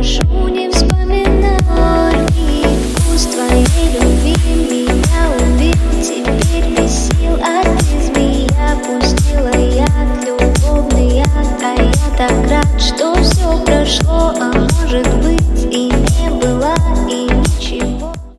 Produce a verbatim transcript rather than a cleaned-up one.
прошу, не вспоминай. Вкус твоей любви меня убил. Теперь без сил, а ты змея. Пустила яд, любовный яд. А я так рад, что все прошло, а может быть